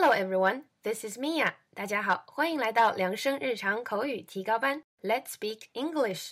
Hello everyone, this is Mia. 大家好，欢迎来到量声日常口语提高班。Let's speak English.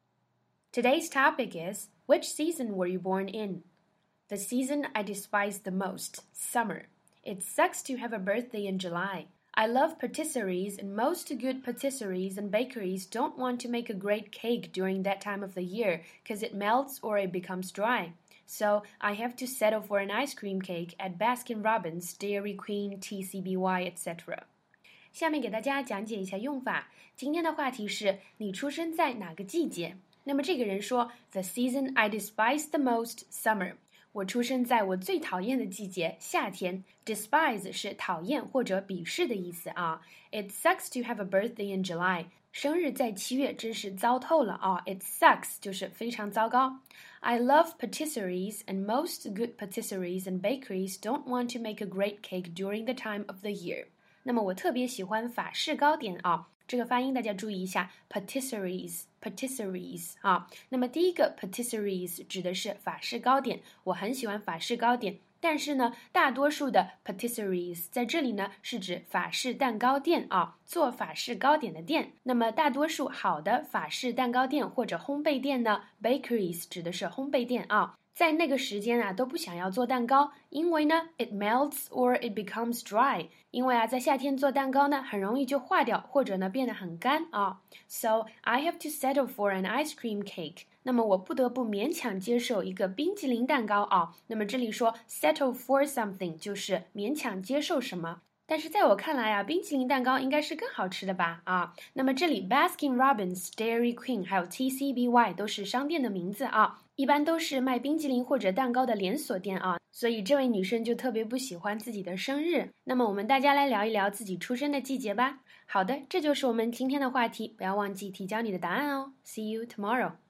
Today's topic is, which season were you born in? The season I despise the most, summer. It sucks to have a birthday in July. I love patisseries, and most good patisseries and bakeries don't want to make a great cake during that time of the year because it melts or it becomes dry. So I have to settle for an ice cream cake at Baskin-Robbins, Dairy Queen, TCBY, etc. 下面给大家讲解一下用法。今天的话题是你出生在哪个季节？那么这个人说 The season I despise the most, summer. 我出生在我最讨厌的季节，夏天。Despise 是讨厌或者鄙视的意思啊。It sucks to have a birthday in July. 生日在7月真是糟透了啊。It sucks 就是非常糟糕。I love patisseries, and most good patisseries and bakeries don't want to make a great cake during the time of the year. 那么我特别喜欢法式糕点啊。这个发音大家注意一下 patisseries 啊。那么第一个 patisseries 指的是法式糕点，我很喜欢法式糕点，但是呢大多数的 patisseries 在这里呢是指法式蛋糕店啊，做法式糕点的店。那么大多数好的法式蛋糕店或者烘焙店呢 bakeries 指的是烘焙店啊，在那个时间啊都不想要做蛋糕，因为呢 it melts or it becomes dry， 因为啊在夏天做蛋糕呢很容易就化掉，或者呢变得很干啊。So I have to settle for an ice cream cake。 那么我不得不勉强接受一个冰淇淋蛋糕啊。那么这里说 settle for something 就是勉强接受什么。但是在我看来啊，冰淇淋蛋糕应该是更好吃的吧啊。那么这里 Baskin-Robbins、Dairy Queen 还有 TCBY 都是商店的名字啊，一般都是卖冰淇淋或者蛋糕的连锁店啊。所以这位女生就特别不喜欢自己的生日。那么我们大家来聊一聊自己出生的季节吧。好的，这就是我们今天的话题，不要忘记提交你的答案哦。See you tomorrow.